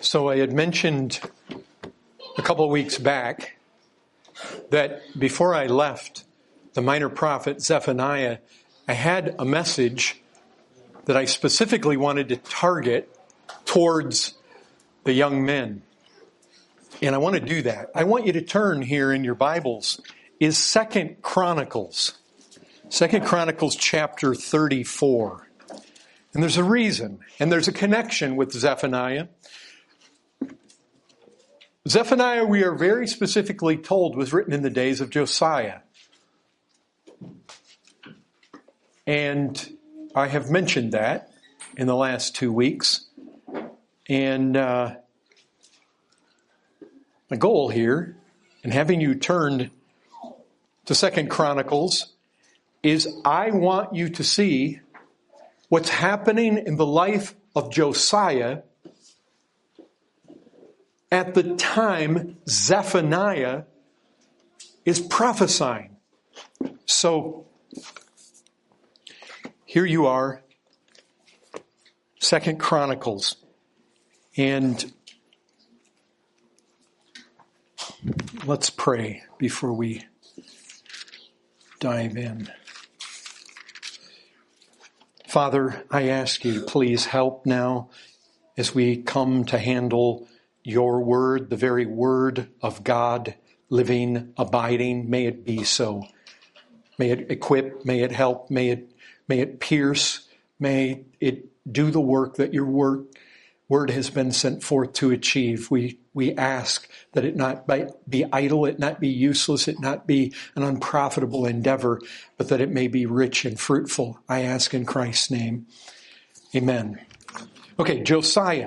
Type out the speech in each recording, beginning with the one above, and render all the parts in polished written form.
So I had mentioned a couple of weeks back that before I left the minor prophet Zephaniah, I had a message that I specifically wanted to target towards the young men. And I want to do that. I want you to turn here in your Bibles is 2 Chronicles. 2 Chronicles chapter 34. And there's a reason, and there's a connection with Zephaniah. Zephaniah, we are very specifically told, was written in the days of Josiah. And I have mentioned that in the last 2 weeks. And my goal here, in having you turn to 2 Chronicles, is I want you to see what's happening in the life of Josiah at the time Zephaniah is prophesying. So, here you are, 2 Chronicles, and let's pray before we dive in. Father, I ask you, please help now as we come to handle your word, the very word of God, living, abiding. May it be so. May it equip, may it help, may it pierce, may it do the work that your word has been sent forth to achieve. We ask that it not be idle, it not be useless, it not be an unprofitable endeavor, but that it may be rich and fruitful. I ask in Christ's name. Amen. Okay, Josiah.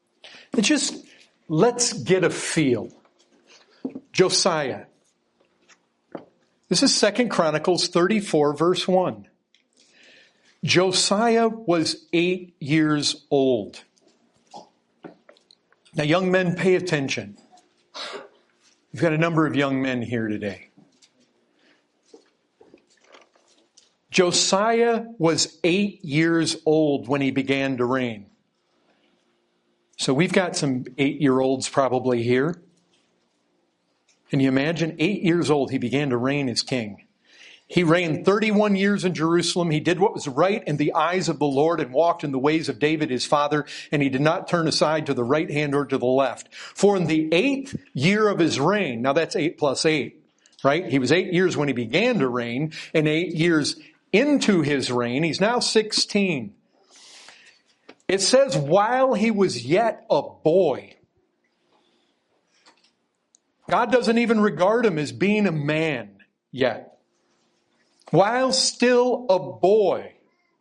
Let's get a feel. Josiah. This is 2 Chronicles 34, verse 1. Josiah was 8 years old. Now, young men, pay attention. We've got a number of young men here today. Josiah was 8 years old when he began to reign. So we've got some 8-year-olds probably here. Can you imagine? 8 years old, he began to reign as king. He reigned 31 years in Jerusalem. He did what was right in the eyes of the Lord and walked in the ways of David his father, and he did not turn aside to the right hand or to the left. For in the 8th year of his reign, now that's 8 plus 8, right? He was 8 years when he began to reign, and 8 years into his reign, he's now 16. It says, while he was yet a boy. God doesn't even regard him as being a man yet. While still a boy,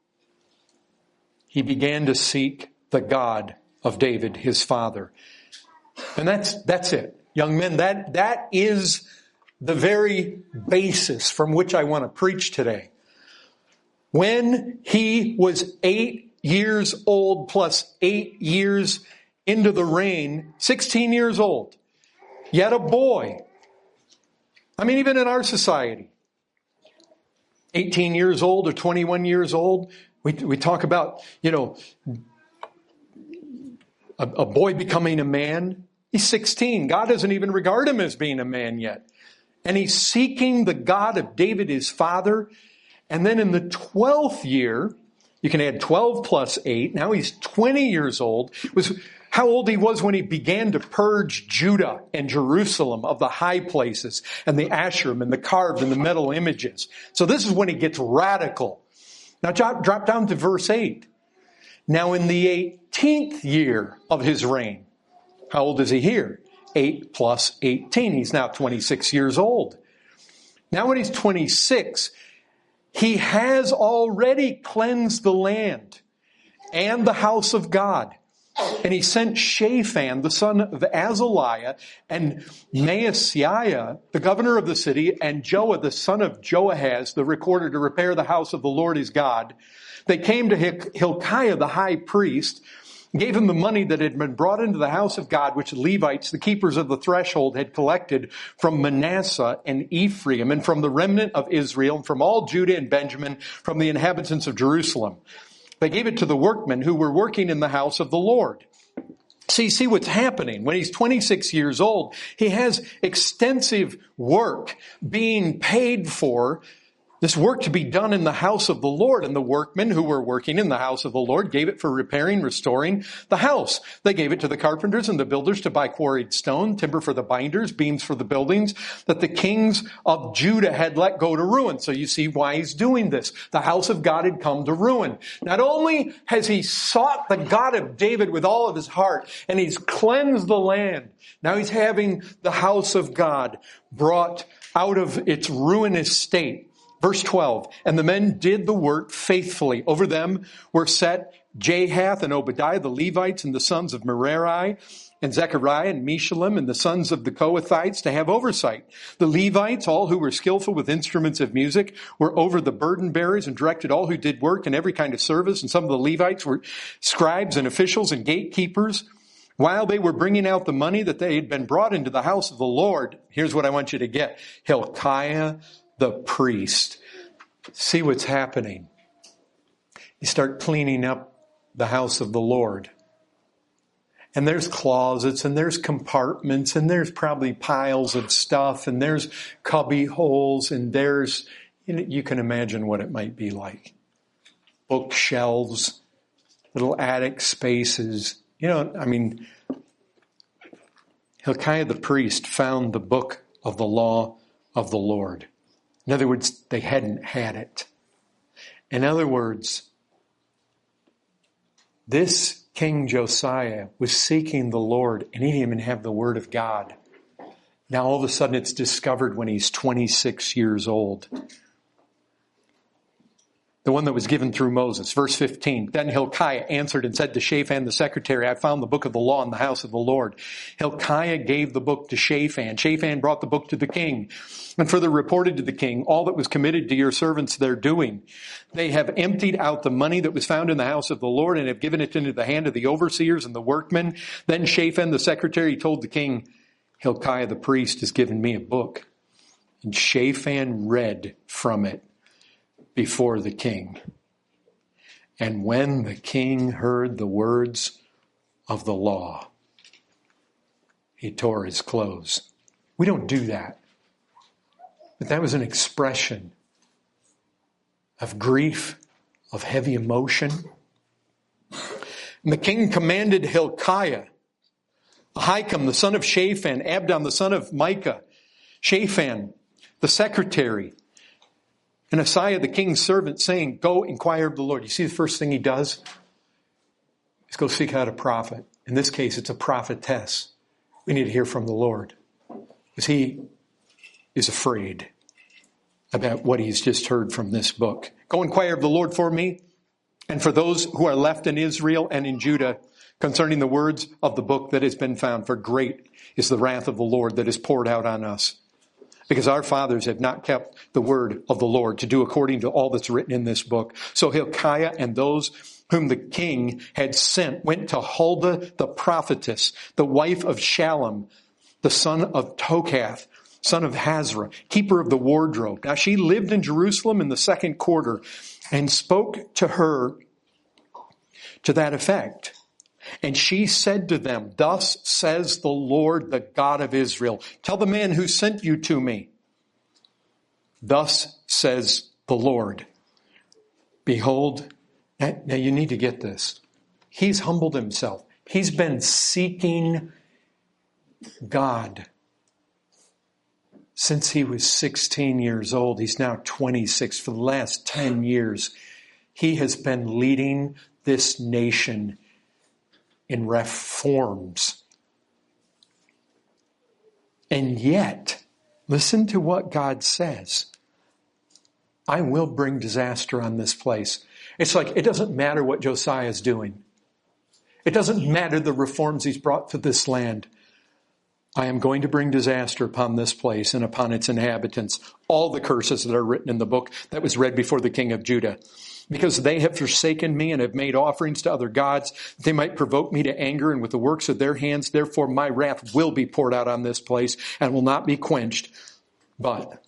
he began to seek the God of David, his father. And that's it. Young men, that is the very basis from which I want to preach today. When he was 8 years old plus 8 years into the reign, 16 years old, yet a boy. I mean, even in our society, 18 years old or 21 years old, we talk about, a boy becoming a man. He's 16. God doesn't even regard him as being a man yet. And he's seeking the God of David, his father. And then in the 12th year, you can add 12 plus 8. Now he's 20 years old. It was how old he was when he began to purge Judah and Jerusalem of the high places and the Asherim and the carved and the metal images. So this is when he gets radical. Now drop down to verse 8. Now in the 18th year of his reign, how old is he here? 8 plus 18. He's now 26 years old. Now when he's 26, he has already cleansed the land and the house of God. And he sent Shaphan, the son of Azaliah, and Maaseiah, the governor of the city, and Joah, the son of Joahaz, the recorder, to repair the house of the Lord his God. They came to Hilkiah, the high priest, gave him the money that had been brought into the house of God, which the Levites, the keepers of the threshold, had collected from Manasseh and Ephraim, and from the remnant of Israel, and from all Judah and Benjamin, from the inhabitants of Jerusalem. They gave it to the workmen who were working in the house of the Lord. See what's happening. When he's 26 years old, he has extensive work being paid for, this work to be done in the house of the Lord. And the workmen who were working in the house of the Lord gave it for repairing, restoring the house. They gave it to the carpenters and the builders to buy quarried stone, timber for the binders, beams for the buildings that the kings of Judah had let go to ruin. So you see why he's doing this. The house of God had come to ruin. Not only has he sought the God of David with all of his heart, and he's cleansed the land, now he's having the house of God brought out of its ruinous state. Verse 12, and the men did the work faithfully. Over them were set Jahath and Obadiah, the Levites, and the sons of Merari, and Zechariah and Meshullam, and the sons of the Kohathites to have oversight. The Levites, all who were skillful with instruments of music, were over the burden bearers and directed all who did work in every kind of service. And some of the Levites were scribes and officials and gatekeepers. While they were bringing out the money that they had been brought into the house of the Lord, here's what I want you to get. Hilkiah the priest. See what's happening. You start cleaning up the house of the Lord. And there's closets and there's compartments and there's probably piles of stuff and there's cubby holes and there's, you can imagine what it might be like. Bookshelves, little attic spaces. Hilkiah the priest found the book of the law of the Lord. In other words, they hadn't had it. In other words, this King Josiah was seeking the Lord and he didn't even have the word of God. Now all of a sudden it's discovered when he's 26 years old. The one that was given through Moses. Verse 15. Then Hilkiah answered and said to Shaphan the secretary, I found the book of the law in the house of the Lord. Hilkiah gave the book to Shaphan. Shaphan brought the book to the king and further reported to the king all that was committed to your servants their doing. They have emptied out the money that was found in the house of the Lord and have given it into the hand of the overseers and the workmen. Then Shaphan the secretary told the king, Hilkiah the priest has given me a book. And Shaphan read from it before the king. And when the king heard the words of the law, he tore his clothes. We don't do that. But that was an expression of grief, of heavy emotion. And the king commanded Hilkiah, Ahikam, the son of Shaphan, Abdon, the son of Micah, Shaphan, the secretary, and Asaiah, the king's servant, saying, go inquire of the Lord. You see the first thing he does? Is go seek out a prophet. In this case, it's a prophetess. We need to hear from the Lord. Because he is afraid about what he's just heard from this book. Go inquire of the Lord for me and for those who are left in Israel and in Judah concerning the words of the book that has been found. For great is the wrath of the Lord that is poured out on us. Because our fathers have not kept the word of the Lord to do according to all that's written in this book. So Hilkiah and those whom the king had sent went to Huldah the prophetess, the wife of Shallum, the son of Tokath, son of Hazra, keeper of the wardrobe. Now she lived in Jerusalem in the second quarter and spoke to her to that effect. And she said to them, thus says the Lord, the God of Israel, tell the man who sent you to me. Thus says the Lord, behold, now you need to get this. He's humbled himself. He's been seeking God since he was 16 years old. He's now 26. For the last 10 years, he has been leading this nation in reforms. And yet, listen to what God says. I will bring disaster on this place. It's like, it doesn't matter what Josiah is doing. It doesn't matter the reforms he's brought to this land. I am going to bring disaster upon this place and upon its inhabitants. All the curses that are written in the book that was read before the king of Judah. Because they have forsaken me and have made offerings to other gods, that they might provoke me to anger, and with the works of their hands, therefore my wrath will be poured out on this place and will not be quenched. But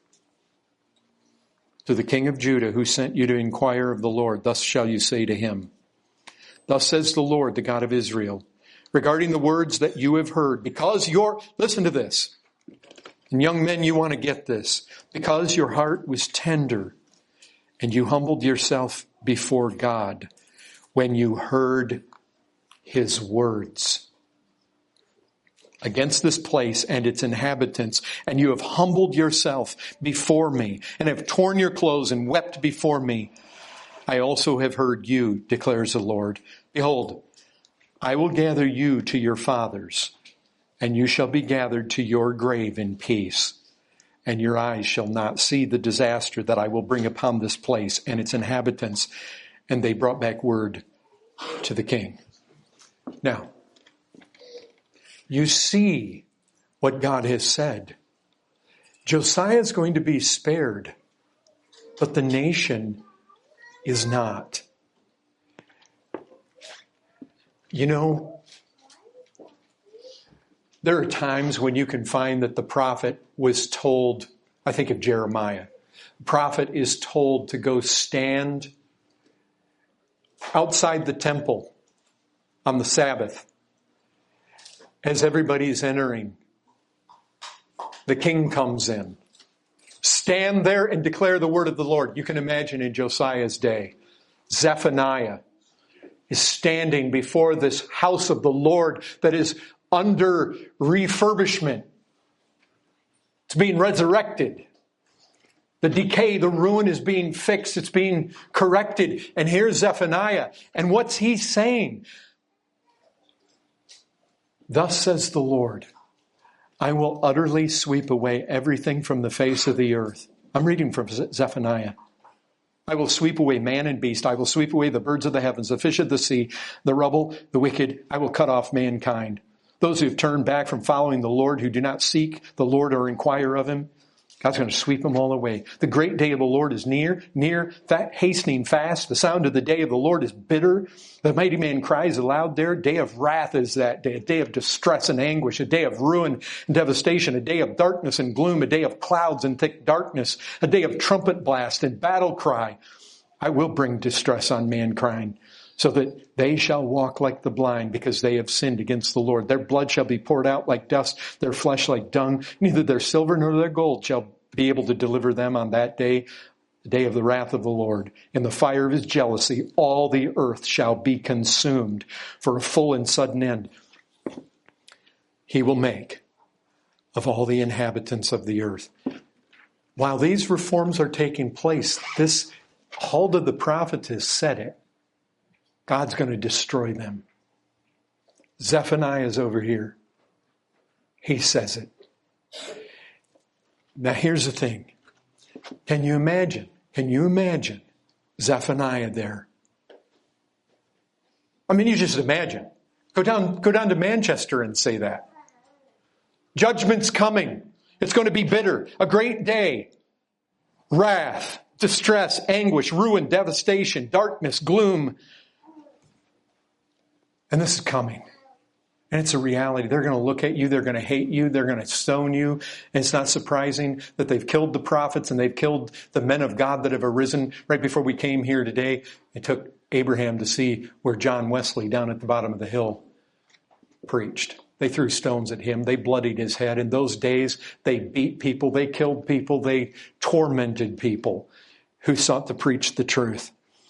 to the king of Judah, who sent you to inquire of the Lord, thus shall you say to him, thus says the Lord, the God of Israel, regarding the words that you have heard, listen to this. And young men, you want to get this. Because your heart was tender and you humbled yourself before God when you heard his words against this place and its inhabitants, and you have humbled yourself before me and have torn your clothes and wept before me, I also have heard you, declares the Lord. Behold, I will gather you to your fathers, and you shall be gathered to your grave in peace. And your eyes shall not see the disaster that I will bring upon this place and its inhabitants. And they brought back word to the king. Now, you see what God has said. Josiah is going to be spared, but the nation is not. You know, there are times when you can find that the prophet was told, I think of Jeremiah, the prophet is told to go stand outside the temple on the Sabbath as everybody's entering. The king comes in. Stand there and declare the word of the Lord. You can imagine in Josiah's day, Zephaniah is standing before this house of the Lord that is under refurbishment. It's being resurrected. The decay, the ruin is being fixed. It's being corrected. And here's Zephaniah. And what's he saying? Thus says the Lord, I will utterly sweep away everything from the face of the earth. I'm reading from Zephaniah. I will sweep away man and beast. I will sweep away the birds of the heavens, the fish of the sea, the rubble, the wicked. I will cut off mankind. Those who have turned back from following the Lord, who do not seek the Lord or inquire of him, God's going to sweep them all away. The great day of the Lord is near, hastening fast. The sound of the day of the Lord is bitter. The mighty man cries aloud there. Day of wrath is that day, a day of distress and anguish, a day of ruin and devastation, a day of darkness and gloom, a day of clouds and thick darkness, a day of trumpet blast and battle cry. I will bring distress on mankind, so that they shall walk like the blind, because they have sinned against the Lord. Their blood shall be poured out like dust, their flesh like dung. Neither their silver nor their gold shall be able to deliver them on that day, the day of the wrath of the Lord. In the fire of his jealousy, all the earth shall be consumed for a full and sudden end. He will make of all the inhabitants of the earth. While these reforms are taking place, this Huldah the prophetess said it. God's going to destroy them. Zephaniah is over here. He says it. Now here's the thing. Can you imagine Zephaniah there? I mean, you just imagine. Go down to Manchester and say that. Judgment's coming. It's going to be bitter. A great day. Wrath, distress, anguish, ruin, devastation, darkness, gloom. And this is coming. And it's a reality. They're going to look at you. They're going to hate you. They're going to stone you. And it's not surprising that they've killed the prophets and they've killed the men of God that have arisen. Right before we came here today, it took Abraham to see where John Wesley down at the bottom of the hill preached. They threw stones at him. They bloodied his head. In those days, they beat people. They killed people. They tormented people who sought to preach the truth.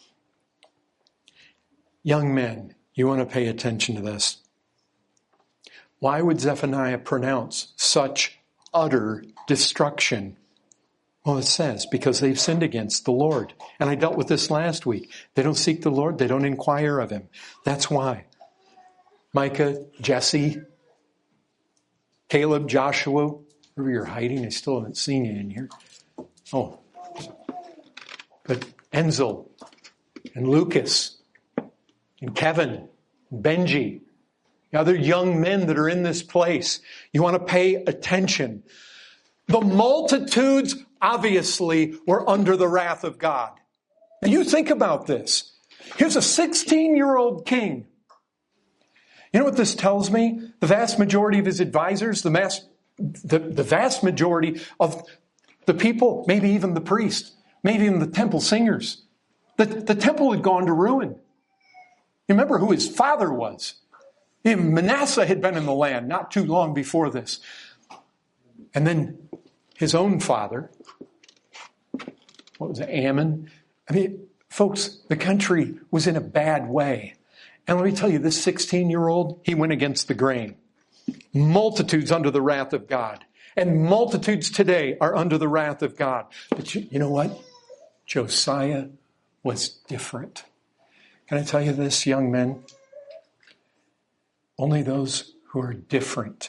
Young men, you want to pay attention to this. Why would Zephaniah pronounce such utter destruction? Well, it says, because they've sinned against the Lord. And I dealt with this last week. They don't seek the Lord. They don't inquire of him. That's why. Micah, Jesse, Caleb, Joshua, where you're hiding, I still haven't seen you in here. Oh. But Enzel and Lucas and Kevin, and Benji, the other young men that are in this place, you want to pay attention. The multitudes obviously were under the wrath of God. Now you think about this. Here's a 16-year-old king. You know what this tells me? The vast majority of his advisors, the vast majority of the people, maybe even the priests, maybe even the temple singers, the temple had gone to ruin. Remember who his father was. Manasseh had been in the land not too long before this. And then his own father, what was it, Ammon? I mean, folks, the country was in a bad way. And let me tell you, this 16-year-old, he went against the grain. Multitudes under the wrath of God. And multitudes today are under the wrath of God. But you know what? Josiah was different. Can I tell you this, young men? Only those who are different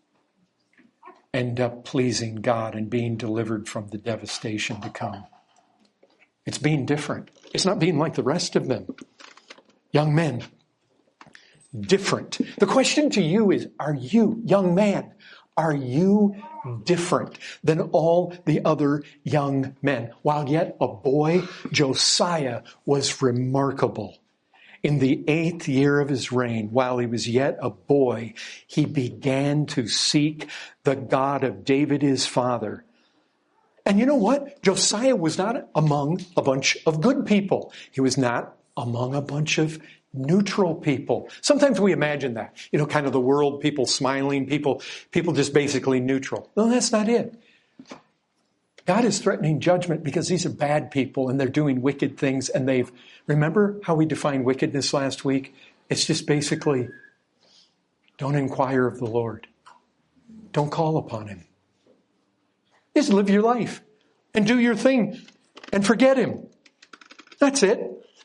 end up pleasing God and being delivered from the devastation to come. It's being different. It's not being like the rest of them. Young men, different. The question to you is, are you, young man, are you different than all the other young men? While yet a boy, Josiah was remarkable. In the 8th year of his reign, while he was yet a boy, he began to seek the God of David his father. And you know what? Josiah was not among a bunch of good people. He was not among a bunch of neutral people. Sometimes we imagine that, kind of the world, people smiling, people just basically neutral. No, that's not it. God is threatening judgment because these are bad people and they're doing wicked things, and remember how we defined wickedness last week? It's just basically, don't inquire of the Lord. Don't call upon him. Just live your life and do your thing and forget him. That's it.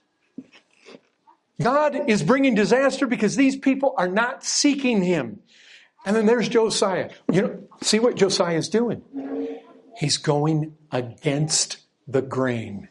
God is bringing disaster because these people are not seeking him. And then there's Josiah. See what Josiah is doing? He's going against the grain.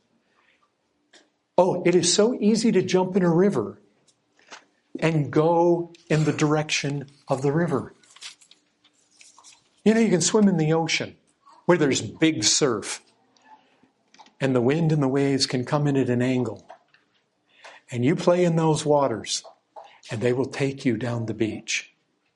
Oh, it is so easy to jump in a river and go in the direction of the river. You can swim in the ocean where there's big surf, and the wind and the waves can come in at an angle. And you play in those waters, and they will take you down the beach.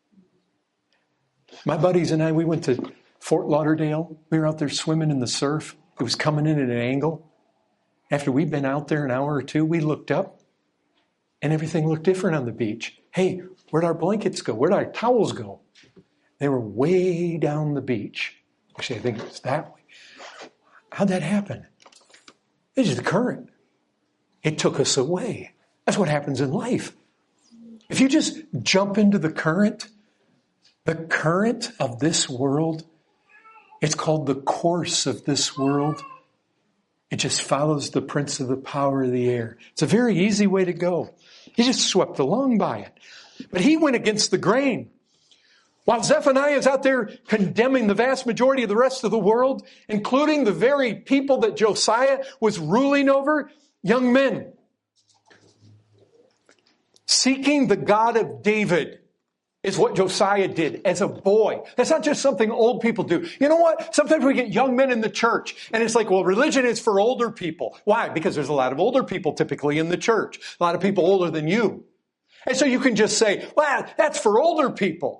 My buddies and I, we went to Fort Lauderdale. We were out there swimming in the surf. It was coming in at an angle. After we'd been out there an hour or two, we looked up, and everything looked different on the beach. Hey, where'd our blankets go? Where'd our towels go? They were way down the beach. Actually, I think it was that way. How'd that happen? It's just the current. It took us away. That's what happens in life. If you just jump into the current of this world, it's called the course of this world. It just follows the prince of the power of the air. It's a very easy way to go. He just swept along by it. But he went against the grain. While Zephaniah is out there condemning the vast majority of the rest of the world, including the very people that Josiah was ruling over, young men, seeking the God of David is what Josiah did as a boy. That's not just something old people do. You know what? Sometimes we get young men in the church, and it's like, well, religion is for older people. Why? Because there's a lot of older people typically in the church. A lot of people older than you. And so you can just say, well, that's for older people.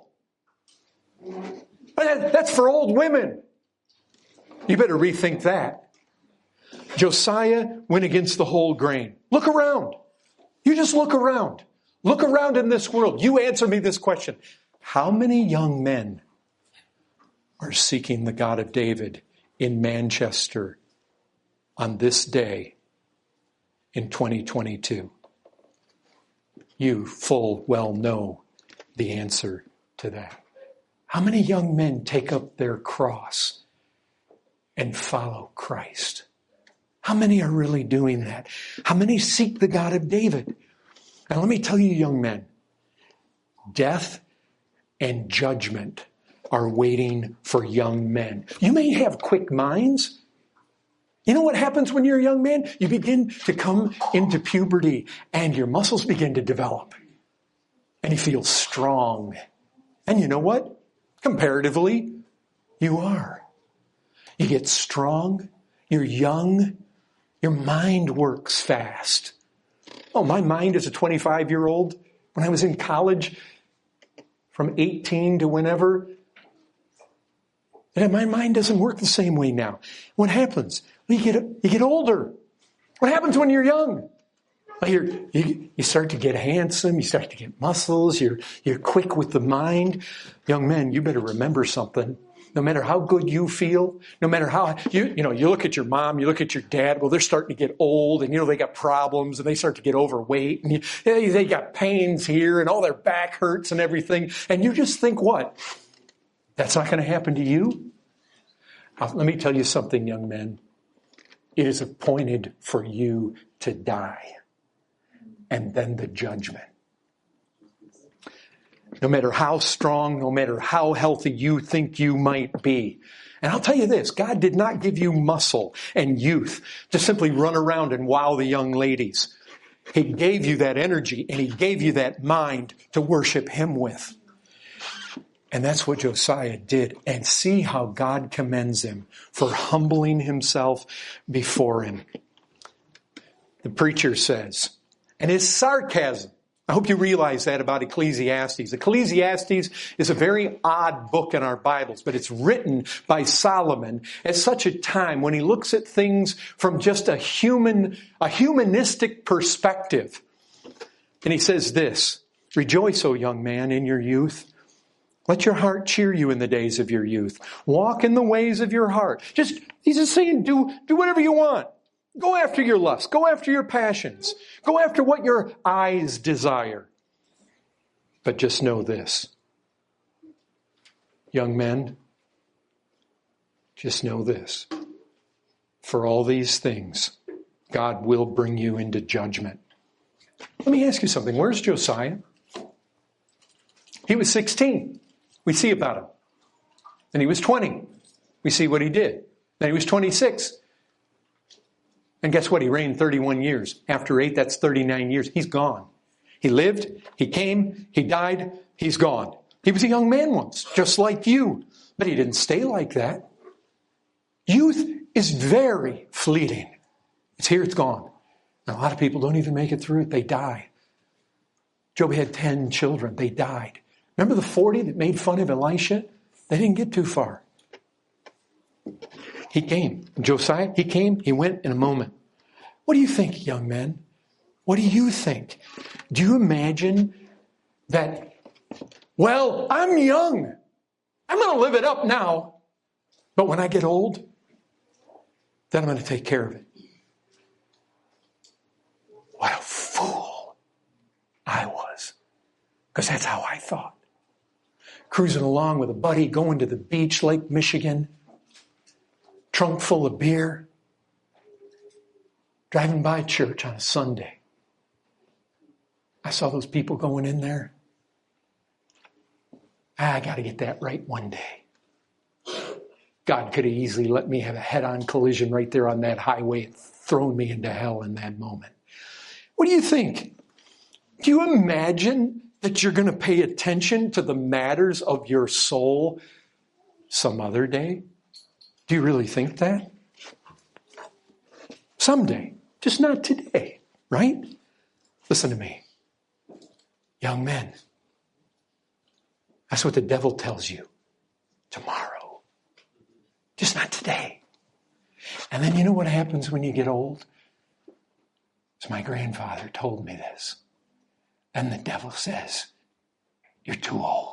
That's for old women. You better rethink that. Josiah went against the whole grain. Look around. You just look around. Look around in this world. You answer me this question. How many young men are seeking the God of David in Manchester on this day in 2022? You full well know the answer to that. How many young men take up their cross and follow Christ? How many are really doing that? How many seek the God of David? Now let me tell you, young men, death and judgment are waiting for young men. You may have quick minds. You know what happens when you're a young man? You begin to come into puberty and your muscles begin to develop. And you feel strong. And you know what? Comparatively, you are. You get strong. You're young. Your mind works fast. Oh, my mind as a 25-year-old, when I was in college, from 18 to whenever, my mind doesn't work the same way now. What happens? You get older. What happens when you're young? Well, you start to get handsome. You start to get muscles. You're quick with the mind. Young men, you better remember something. No matter how good you feel, no matter how, you look at your mom, you look at your dad, well, they're starting to get old and, they got problems and they start to get overweight and they got pains here and all their back hurts and everything. And you just think, what? That's not going to happen to you? Let me tell you something, young men. It is appointed for you to die. And then the judgment. No matter how strong, no matter how healthy you think you might be. And I'll tell you this, God did not give you muscle and youth to simply run around and wow the young ladies. He gave you that energy and He gave you that mind to worship Him with. And that's what Josiah did. And see how God commends him for humbling himself before Him. The preacher says, and his sarcasm, I hope you realize that about Ecclesiastes. Ecclesiastes is a very odd book in our Bibles, but it's written by Solomon at such a time when he looks at things from just a humanistic perspective. And he says this, rejoice, O young man, in your youth. Let your heart cheer you in the days of your youth. Walk in the ways of your heart. He's just saying, do whatever you want. Go after your lusts. Go after your passions. Go after what your eyes desire. But just know this. Young men, just know this. For all these things, God will bring you into judgment. Let me ask you something. Where's Josiah? He was 16. We see about him. Then he was 20. We see what he did. Then he was 26. And guess what? He reigned 31 years. After 8, that's 39 years. He's gone. He lived, he came, he died, he's gone. He was a young man once, just like you. But he didn't stay like that. Youth is very fleeting. It's here, it's gone. And a lot of people don't even make it through it. They die. Job had 10 children. They died. Remember the 40 that made fun of Elisha? They didn't get too far. He came. Josiah, he came, he went in a moment. What do you think, young men? What do you think? Do you imagine that, well, I'm young. I'm going to live it up now. But when I get old, then I'm going to take care of it. What a fool I was. Because that's how I thought. Cruising along with a buddy, going to the beach, Lake Michigan. Trunk full of beer, driving by church on a Sunday. I saw those people going in there. I got to get that right one day. God could have easily let me have a head-on collision right there on that highway and thrown me into hell in that moment. What do you think? Do you imagine that you're going to pay attention to the matters of your soul some other day? Do you really think that? Someday, just not today, right? Listen to me. Young men, that's what the devil tells you. Tomorrow. Just not today. And then you know what happens when you get old? So my grandfather told me this. And the devil says, you're too old.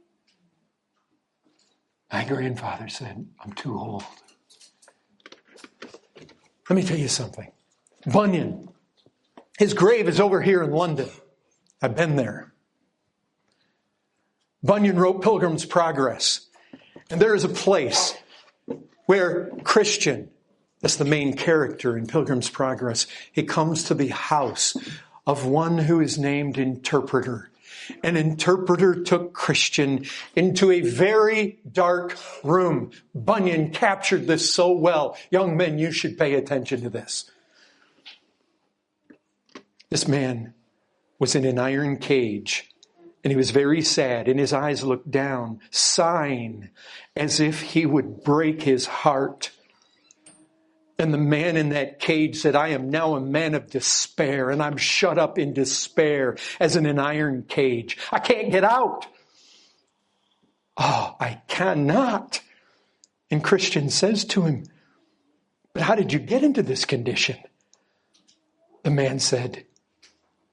My grandfather said, I'm too old. Let me tell you something. Bunyan, his grave is over here in London. I've been there. Bunyan wrote Pilgrim's Progress. And there is a place where Christian, that's the main character in Pilgrim's Progress, he comes to the house of one who is named Interpreter. An interpreter took Christian into a very dark room. Bunyan captured this so well. Young men, you should pay attention to this. This man was in an iron cage, and he was very sad, and his eyes looked down, sighing as if he would break his heart. And the man in that cage said, I am now a man of despair, and I'm shut up in despair as in an iron cage. I can't get out. Oh, I cannot. And Christian says to him, but how did you get into this condition? The man said,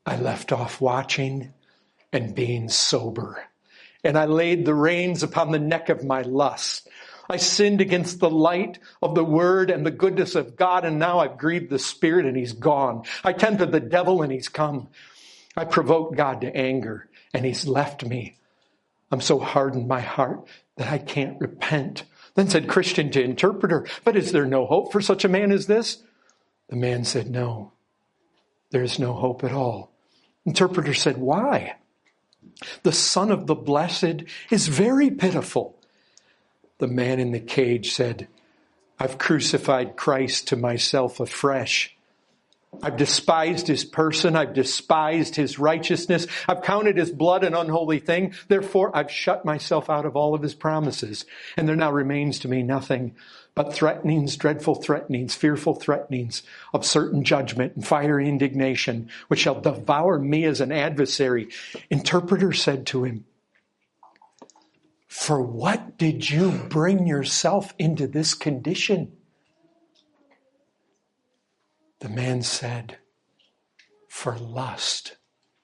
I left off watching and being sober. And I laid the reins upon the neck of my lust. I sinned against the light of the word and the goodness of God, and now I've grieved the Spirit and he's gone. I tempted the devil and he's come. I provoked God to anger and he's left me. I'm so hardened my heart that I can't repent. Then said Christian to interpreter, but is there no hope for such a man as this? The man said, no, there is no hope at all. Interpreter said, why? The Son of the Blessed is very pitiful. The man in the cage said, I've crucified Christ to myself afresh. I've despised his person. I've despised his righteousness. I've counted his blood an unholy thing. Therefore, I've shut myself out of all of his promises. And there now remains to me nothing but threatenings, dreadful threatenings, fearful threatenings of certain judgment and fiery indignation, which shall devour me as an adversary. Interpreter said to him, for what did you bring yourself into this condition? The man said, for lust,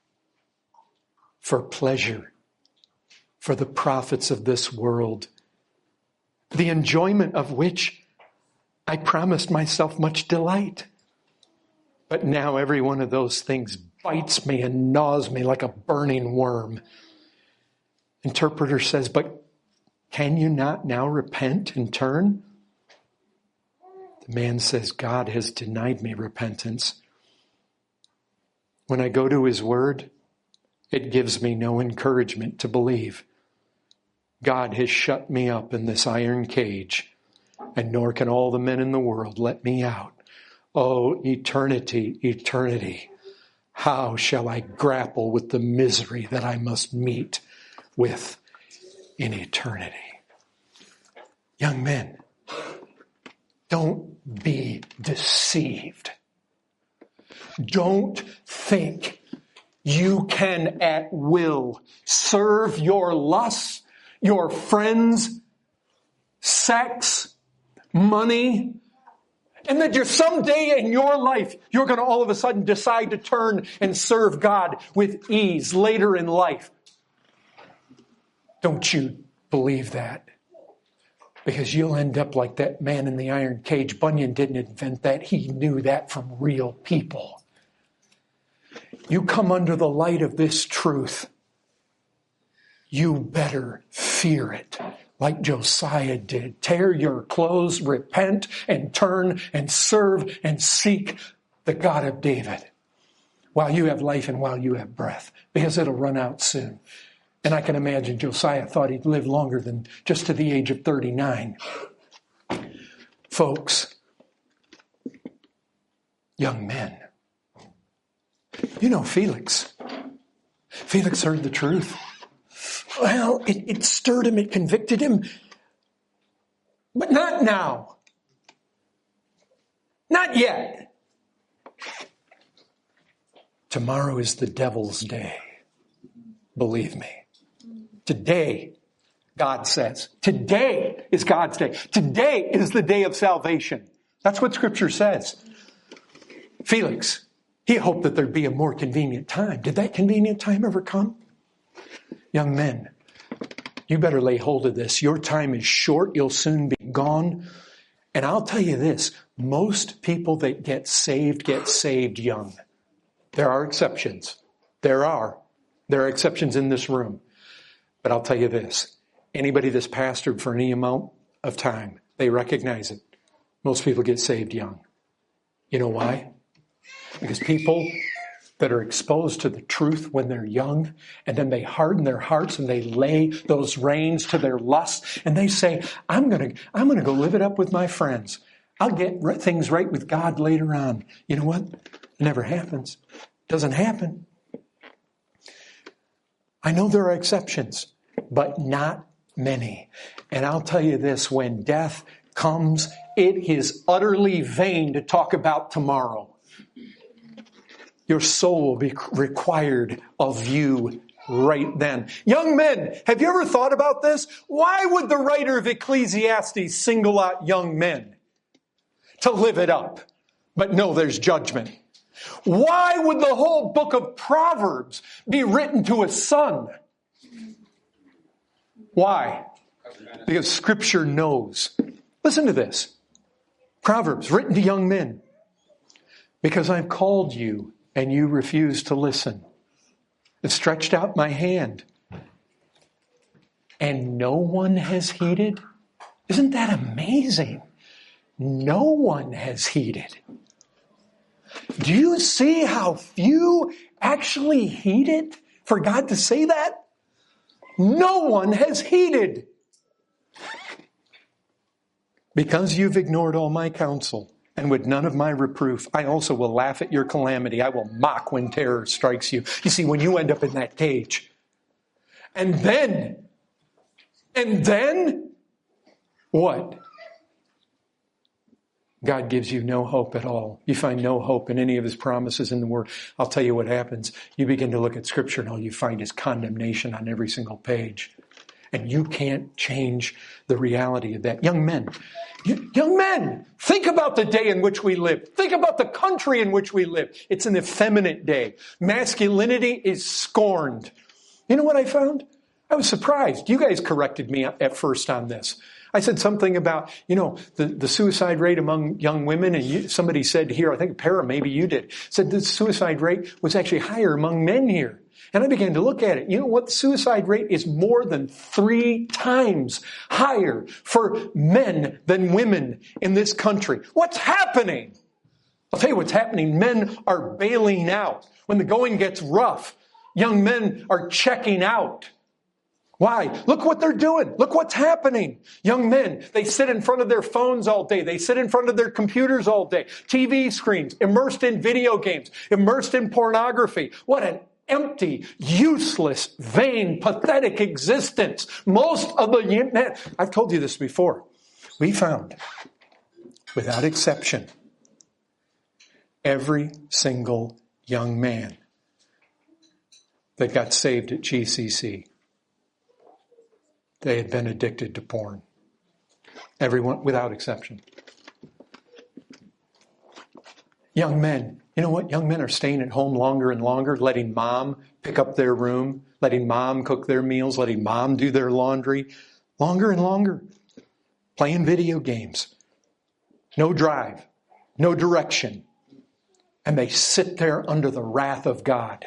for pleasure, for the profits of this world, the enjoyment of which I promised myself much delight. But now every one of those things bites me and gnaws me like a burning worm. Interpreter says, but can you not now repent and turn? The man says, God has denied me repentance. When I go to his word, it gives me no encouragement to believe. God has shut me up in this iron cage, and nor can all the men in the world let me out. Oh, eternity, eternity. How shall I grapple with the misery that I must meet with in eternity? Young men, don't be deceived. Don't think you can at will serve your lusts, your friends, sex, money, and that someday in your life, you're going to all of a sudden decide to turn and serve God with ease later in life. Don't you believe that? Because you'll end up like that man in the iron cage. Bunyan didn't invent that. He knew that from real people. You come under the light of this truth, you better fear it like Josiah did. Tear your clothes, repent, and turn and serve and seek the God of David while you have life and while you have breath, because it'll run out soon. And I can imagine Josiah thought he'd live longer than just to the age of 39. Folks, young men, you know Felix. Felix heard the truth. Well, it stirred him, it convicted him. But not now. Not yet. Tomorrow is the devil's day. Believe me. Today, God says, today is God's day. Today is the day of salvation. That's what Scripture says. Felix, he hoped that there'd be a more convenient time. Did that convenient time ever come? Young men, you better lay hold of this. Your time is short. You'll soon be gone. And I'll tell you this, most people that get saved young. There are exceptions. There are exceptions in this room. But I'll tell you this, anybody that's pastored for any amount of time, they recognize it. Most people get saved young. You know why? Because people that are exposed to the truth when they're young, and then they harden their hearts and they lay those reins to their lusts, and they say, I'm gonna go live it up with my friends. I'll get things right with God later on. You know what? It never happens. Doesn't happen. I know there are exceptions, but not many. And I'll tell you this, when death comes, it is utterly vain to talk about tomorrow. Your soul will be required of you right then. Young men, have you ever thought about this? Why would the writer of Ecclesiastes single out young men? To live it up. But no, there's judgment. Why would the whole book of Proverbs be written to a son? Why? Because Scripture knows. Listen to this. Proverbs written to young men. Because I've called you and you refuse to listen. I've stretched out my hand and no one has heeded. Isn't that amazing? No one has heeded. Do you see how few actually heeded for God to say that? No one has heeded. Because you've ignored all my counsel and with none of my reproof, I also will laugh at your calamity. I will mock when terror strikes you. You see, when you end up in that cage, and then, what? God gives you no hope at all. You find no hope in any of his promises in the Word. I'll tell you what happens. You begin to look at Scripture and all you find is condemnation on every single page. And you can't change the reality of that. Young men, think about the day in which we live. Think about the country in which we live. It's an effeminate day. Masculinity is scorned. You know what I found? I was surprised. You guys corrected me at first on this. I said something about, the suicide rate among young women, and somebody said here, I think Para, maybe you did, said the suicide rate was actually higher among men here. And I began to look at it. You know what? The suicide rate is more than 3 times higher for men than women in this country. What's happening? I'll tell you what's happening. Men are bailing out. When the going gets rough, young men are checking out. Why? Look what they're doing. Look what's happening. Young men, they sit in front of their phones all day. They sit in front of their computers all day. TV screens, immersed in video games, immersed in pornography. What an empty, useless, vain, pathetic existence. Most of the men, I've told you this before. We found, without exception, every single young man that got saved at GCC, they had been addicted to porn. Everyone, without exception. Young men, you know what? Young men are staying at home longer and longer, letting mom pick up their room, letting mom cook their meals, letting mom do their laundry. Longer and longer. Playing video games. No drive. No direction. And they sit there under the wrath of God.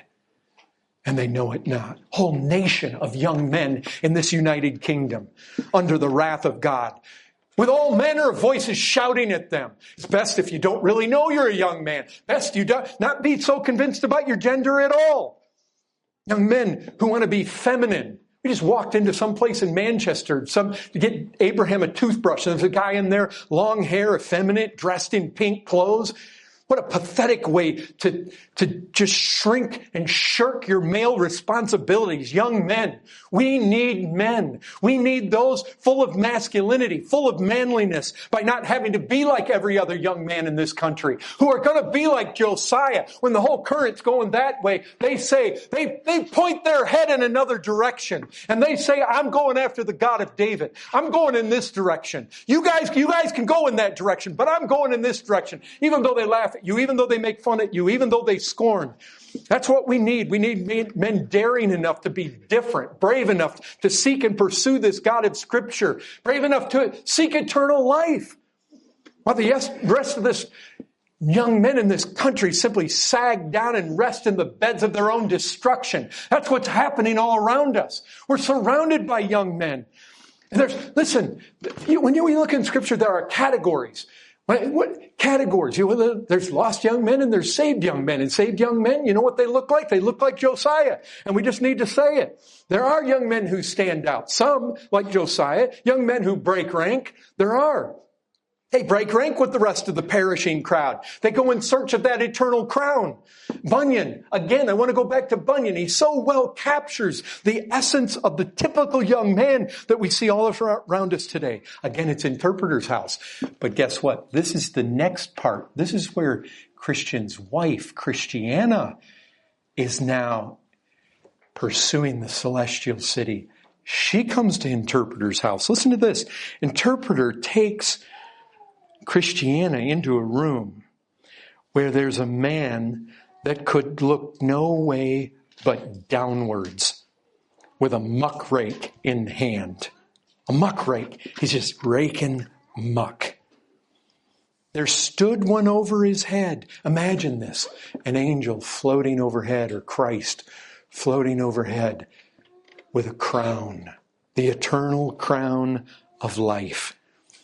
And they know it not. Whole nation of young men in this United Kingdom under the wrath of God. With all manner of voices shouting at them. It's best if you don't really know you're a young man. Best you not be so convinced about your gender at all. Young men who want to be feminine. We just walked into some place in Manchester to get Abraham a toothbrush. And there's a guy in there, long hair, effeminate, dressed in pink clothes. What a pathetic way to just shrink and shirk your male responsibilities. Young men, we need men. We need those full of masculinity, full of manliness, by not having to be like every other young man in this country, who are going to be like Josiah. When the whole current's going that way, they say, they point their head in another direction. And they say, I'm going after the God of David. I'm going in this direction. You guys can go in that direction, but I'm going in this direction. Even though they laugh at you, even though they make fun at you, even though they scorn. That's what we need. We need men daring enough to be different, brave enough to seek and pursue this God of Scripture, brave enough to seek eternal life. While the rest of this young men in this country simply sag down and rest in the beds of their own destruction. That's what's happening all around us. We're surrounded by young men. And listen, when you look in Scripture, there are categories. What categories? There's lost young men and there's saved young men. And saved young men, you know what they look like? They look like Josiah. And we just need to say it. There are young men who stand out. Some, like Josiah, young men who break rank. There are. They break rank with the rest of the perishing crowd. They go in search of that eternal crown. Bunyan, again, I want to go back to Bunyan. He so well captures the essence of the typical young man that we see all around us today. Again, it's Interpreter's House. But guess what? This is the next part. This is where Christian's wife, Christiana, is now pursuing the celestial city. She comes to Interpreter's House. Listen to this. Interpreter takes Christiana into a room where there's a man that could look no way but downwards with a muck rake in hand. A muck rake. He's just raking muck. There stood one over his head. Imagine this. An angel floating overhead, or Christ floating overhead with a crown. The eternal crown of life.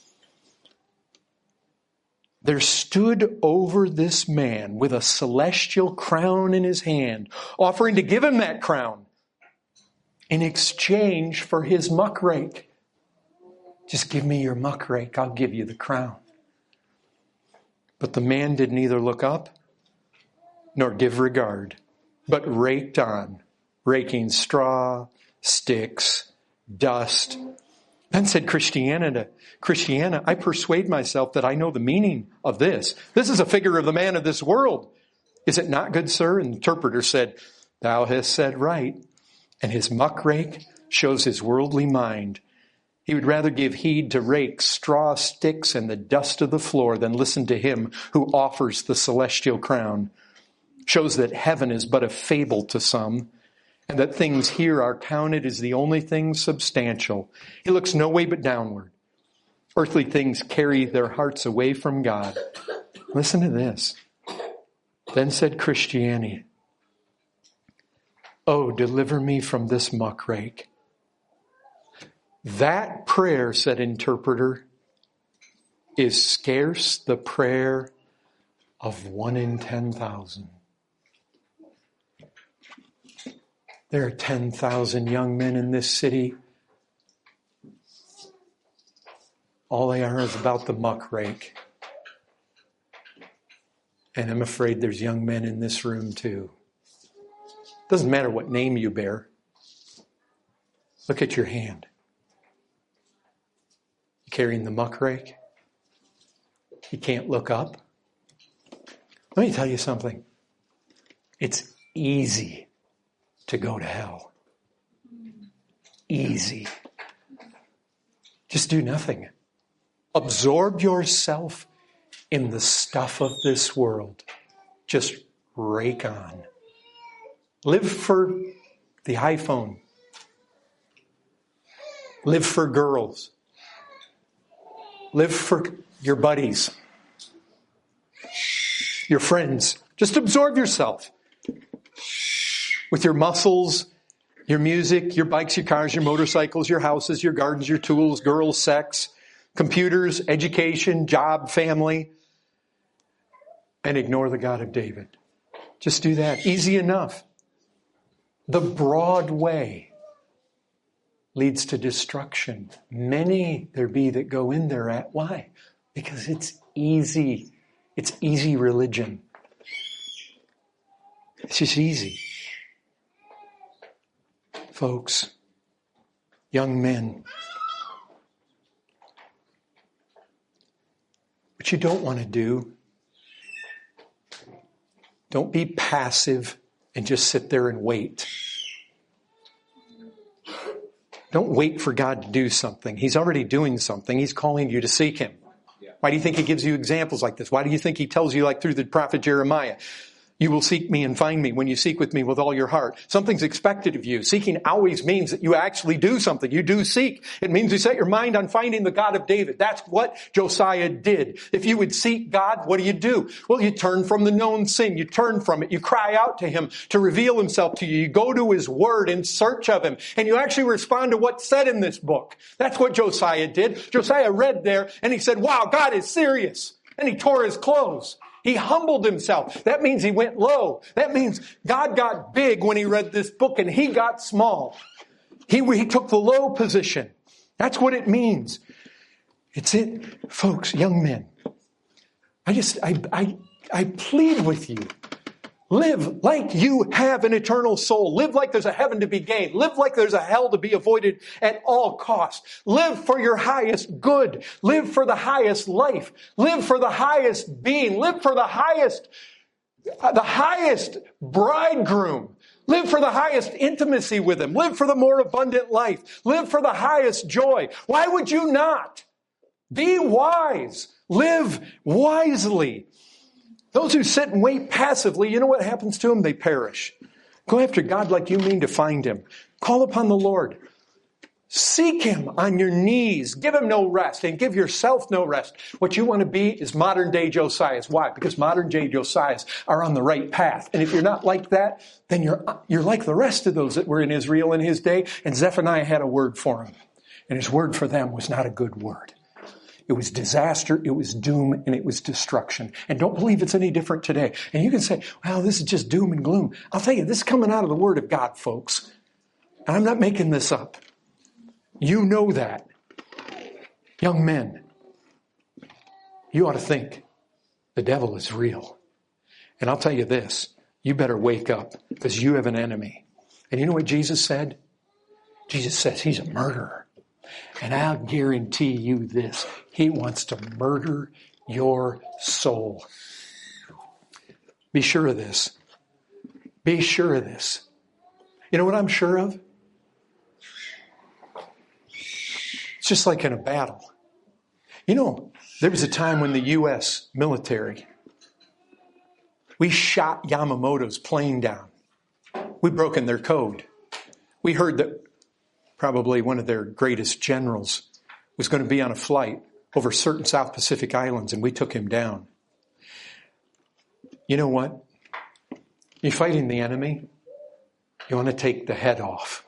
There stood over this man with a celestial crown in his hand, offering to give him that crown in exchange for his muck rake. Just give me your muck rake, I'll give you the crown. But the man did neither look up nor give regard, but raked on, raking straw, sticks, dust. Then said Christiana, I persuade myself that I know the meaning of this. This is a figure of the man of this world. Is it not, good sir? And the interpreter said, thou hast said right. And his muck rake shows his worldly mind. He would rather give heed to rakes, straw, sticks, and the dust of the floor than listen to him who offers the celestial crown. Shows that heaven is but a fable to some, and that things here are counted as the only things substantial. He looks no way but downward. Earthly things carry their hearts away from God. Listen to this. Then said Christianity, oh, deliver me from this muck rake. That prayer, said interpreter, is scarce the prayer of 1 in 10,000. There are 10,000 young men in this city. All they are is about the muck rake. And I'm afraid there's young men in this room too. Doesn't matter what name you bear. Look at your hand. You carrying the muck rake? You can't look up? Let me tell you something. It's easy to go to hell. Easy. Just do nothing. Absorb yourself in the stuff of this world. Just rake on. Live for the iPhone. Live for girls. Live for your buddies. Your friends. Just absorb yourself. With your muscles, your music, your bikes, your cars, your motorcycles, your houses, your gardens, your tools, girls, sex, computers, education, job, family, and ignore the God of David. Just do that. Easy enough. The broad way leads to destruction. Many there be that go in thereat. Why? Because it's easy. It's easy religion. It's just easy. Folks, young men, what you don't want to do, don't be passive and just sit there and wait. Don't wait for God to do something. He's already doing something. He's calling you to seek Him. Why do you think He gives you examples like this? Why do you think He tells you, like through the prophet Jeremiah, you will seek me and find me when you seek with me with all your heart? Something's expected of you. Seeking always means that you actually do something. You do seek. It means you set your mind on finding the God of David. That's what Josiah did. If you would seek God, what do? Well, you turn from the known sin. You turn from it. You cry out to Him to reveal Himself to you. You go to His Word in search of Him. And you actually respond to what's said in this book. That's what Josiah did. Josiah read there and he said, wow, God is serious. And he tore his clothes. He humbled himself. That means he went low. That means God got big when he read this book and he got small. He took the low position. That's what it means. It's it, folks, young men. I plead with you. Live like you have an eternal soul. Live like there's a heaven to be gained. Live like there's a hell to be avoided at all costs. Live for your highest good. Live for the highest life. Live for the highest being. Live for the highest bridegroom. Live for the highest intimacy with Him. Live for the more abundant life. Live for the highest joy. Why would you not? Be wise. Live wisely. Those who sit and wait passively, you know what happens to them? They perish. Go after God like you mean to find him. Call upon the Lord. Seek him on your knees. Give him no rest and give yourself no rest. What you want to be is modern day Josiahs. Why? Because modern day Josiahs are on the right path. And if you're not like that, then you're like the rest of those that were in Israel in his day. And Zephaniah had a word for him. And his word for them was not a good word. It was disaster, it was doom, and it was destruction. And don't believe it's any different today. And you can say, well, this is just doom and gloom. I'll tell you, this is coming out of the Word of God, folks. And I'm not making this up. You know that. Young men, you ought to think the devil is real. And I'll tell you this, you better wake up because you have an enemy. And you know what Jesus said? Jesus says he's a murderer. And I'll guarantee you this, he wants to murder your soul. Be sure of this. Be sure of this. You know what I'm sure of? It's just like in a battle. You know, there was a time when the U.S. military, we shot Yamamoto's plane down. We broken their code. We heard that probably one of their greatest generals was going to be on a flight over certain South Pacific islands, and we took him down. You know what? You're fighting the enemy. You want to take the head off.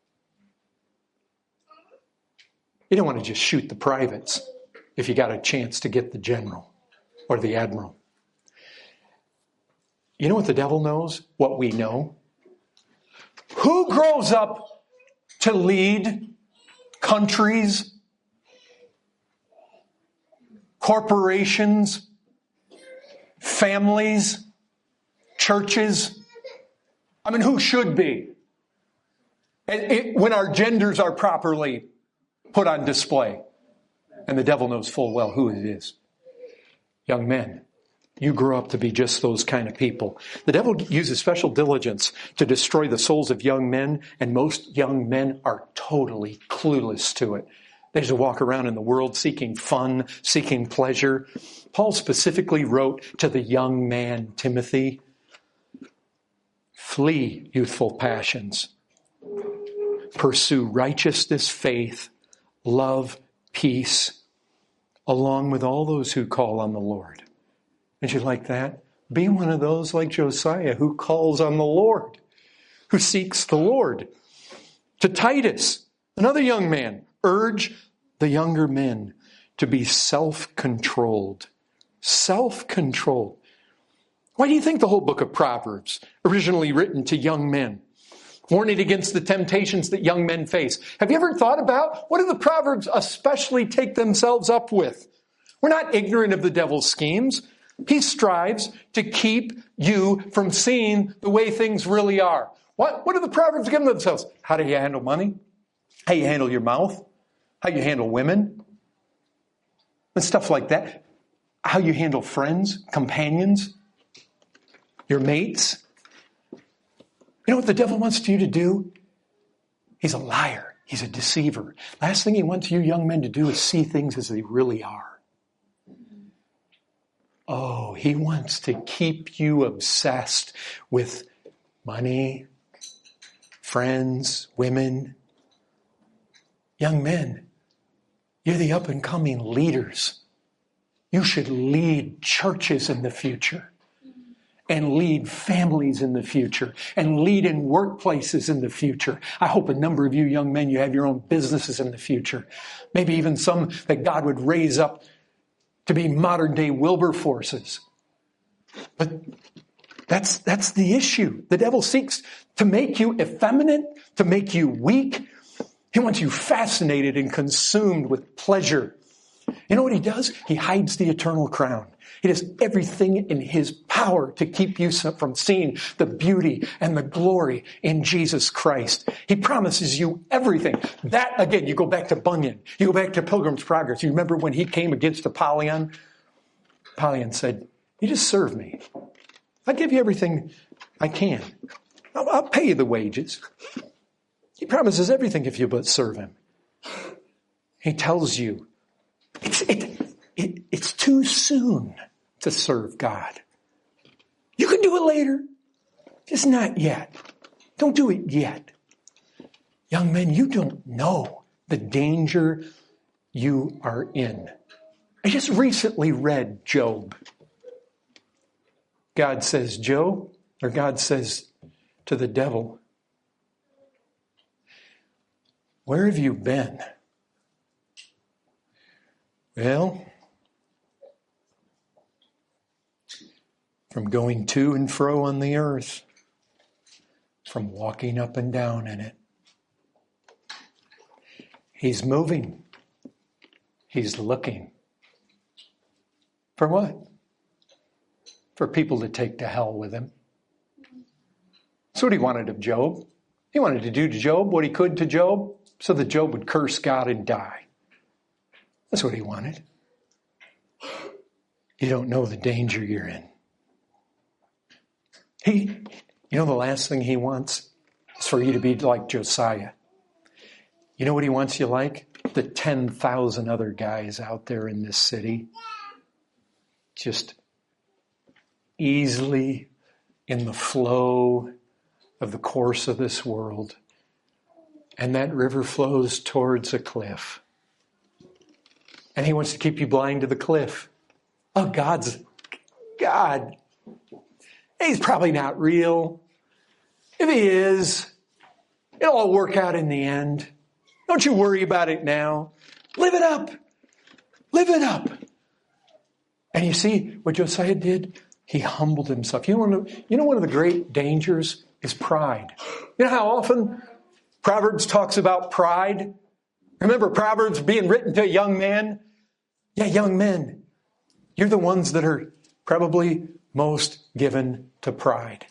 You don't want to just shoot the privates if you got a chance to get the general or the admiral. You know what the devil knows? What we know? Who grows up to lead countries, corporations, families, churches? I mean, who should be? When our genders are properly put on display. And the devil knows full well who it is. Young men, you grow up to be just those kind of people. The devil uses special diligence to destroy the souls of young men, and most young men are totally clueless to it. They just walk around in the world seeking fun, seeking pleasure. Paul specifically wrote to the young man, Timothy, flee youthful passions. Pursue righteousness, faith, love, peace, along with all those who call on the Lord. Would you like that? Be one of those like Josiah who calls on the Lord, who seeks the Lord. To Titus, another young man, urge the younger men to be self-controlled. Self-controlled. Why do you think the whole book of Proverbs, originally written to young men, warning against the temptations that young men face? Have you ever thought about what do the Proverbs especially take themselves up with? We're not ignorant of the devil's schemes. He strives to keep you from seeing the way things really are. What do the Proverbs give themselves? How do you handle money? How you handle your mouth? How you handle women? And stuff like that. How you handle friends, companions, your mates. You know what the devil wants you to do? He's a liar. He's a deceiver. Last thing he wants you young men to do is see things as they really are. Oh, he wants to keep you obsessed with money, friends, women. Young men, you're the up-and-coming leaders. You should lead churches in the future and lead families in the future and lead in workplaces in the future. I hope a number of you young men, you have your own businesses in the future. Maybe even some that God would raise up to be modern-day Wilberforces. But that's the issue. The devil seeks to make you effeminate, to make you weak. He wants you fascinated and consumed with pleasure. You know what he does? He hides the eternal crown. He does everything in his power to keep you from seeing the beauty and the glory in Jesus Christ. He promises you everything. That, again, you go back to Bunyan. You go back to Pilgrim's Progress. You remember when he came against Apollyon? Apollyon said, you just serve me. I'll give you everything I can. I'll pay you the wages. He promises everything if you but serve him. He tells you, it's too soon to serve God. You can do it later. Just not yet. Don't do it yet. Young men, you don't know the danger you are in. I just recently read Job. God says, God says to the devil, where have you been? Well, from going to and fro on the earth, from walking up and down in it. He's moving. He's looking. For what? For people to take to hell with him. That's what he wanted of Job. He wanted to do to Job what he could to Job so that Job would curse God and die. That's what he wanted. You don't know the danger you're in. The last thing he wants is for you to be like Josiah. You know what he wants you like? The 10,000 other guys out there in this city. Just easily in the flow of the course of this world. And that river flows towards a cliff. And he wants to keep you blind to the cliff. Oh, God. He's probably not real. If he is, it'll all work out in the end. Don't you worry about it now. Live it up. Live it up. And you see what Josiah did? He humbled himself. You know one of the great dangers is pride. You know how often Proverbs talks about pride? Remember Proverbs being written to a young man? Yeah, young men. You're the ones that are probably most given to pride.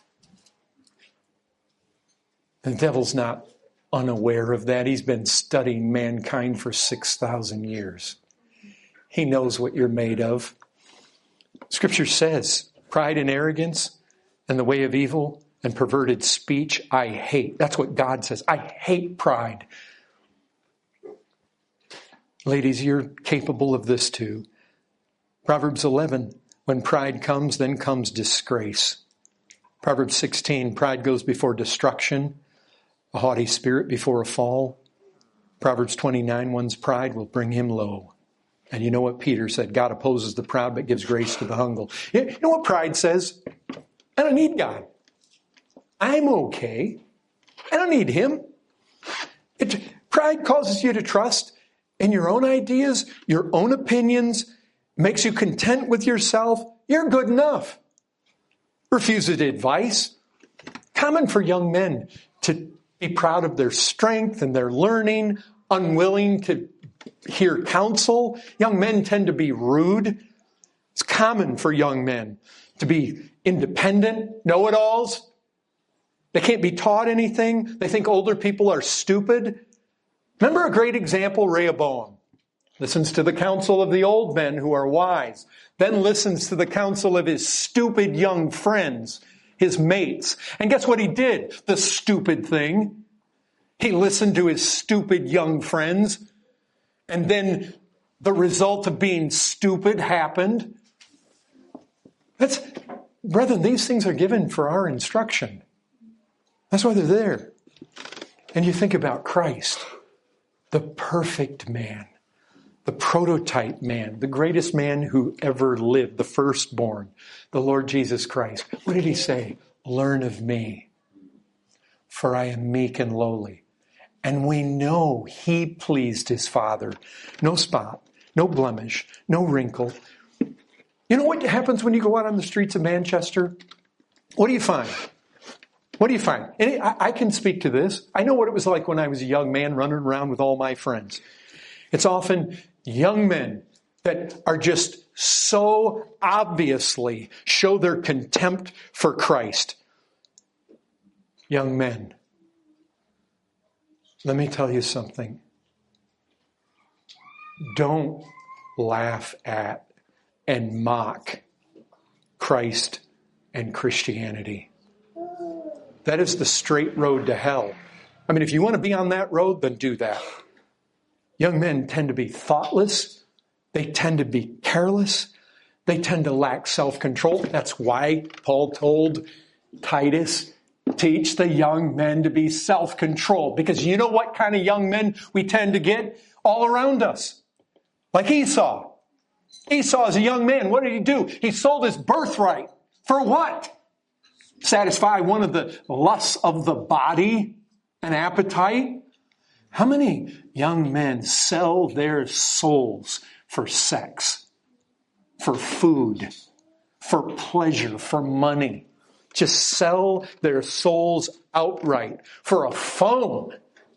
The devil's not unaware of that. He's been studying mankind for 6,000 years. He knows what you're made of. Scripture says, pride and arrogance and the way of evil and perverted speech I hate. That's what God says. I hate pride. Ladies, you're capable of this too. Proverbs 11, when pride comes, then comes disgrace. Proverbs 16, pride goes before destruction, a haughty spirit before a fall. Proverbs 29, one's pride will bring him low. And you know what Peter said? God opposes the proud but gives grace to the humble. You know what pride says? I don't need God. I'm okay. I don't need him. Pride causes you to trust in your own ideas, your own opinions, makes you content with yourself. You're good enough. Refuses advice. Common for young men to be proud of their strength and their learning, unwilling to hear counsel. Young men tend to be rude. It's common for young men to be independent, know-it-alls. They can't be taught anything. They think older people are stupid. Remember a great example, Rehoboam. Listens to the counsel of the old men who are wise. Then listens to the counsel of his stupid young friends, his mates. And guess what he did? The stupid thing. He listened to his stupid young friends. And then the result of being stupid happened. Brethren, these things are given for our instruction. That's why they're there. And you think about Christ, the perfect man, the prototype man, the greatest man who ever lived, the firstborn, the Lord Jesus Christ. What did he say? Learn of me, for I am meek and lowly. And we know he pleased his Father. No spot, no blemish, no wrinkle. You know what happens when you go out on the streets of Manchester? What do you find? What do you find? And I can speak to this. I know what it was like when I was a young man running around with all my friends. It's often young men that are just so obviously show their contempt for Christ. Young men. Let me tell you something. Don't laugh at and mock Christ and Christianity. That is the straight road to hell. I mean, if you want to be on that road, then do that. Young men tend to be thoughtless. They tend to be careless. They tend to lack self-control. That's why Paul told Titus, teach the young men to be self-controlled. Because you know what kind of young men we tend to get all around us? Like Esau. Esau is a young man. What did he do? He sold his birthright. For what? Satisfy one of the lusts of the body, an appetite. How many young men sell their souls for sex, for food, for pleasure, for money? Just sell their souls outright for a phone.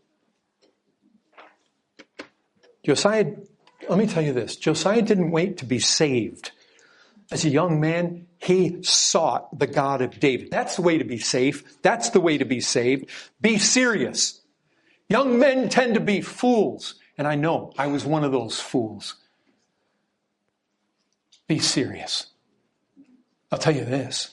Josiah, let me tell you this. Josiah didn't wait to be saved. As a young man, he sought the God of David. That's the way to be safe. That's the way to be saved. Be serious. Young men tend to be fools. And I know I was one of those fools. Be serious. I'll tell you this.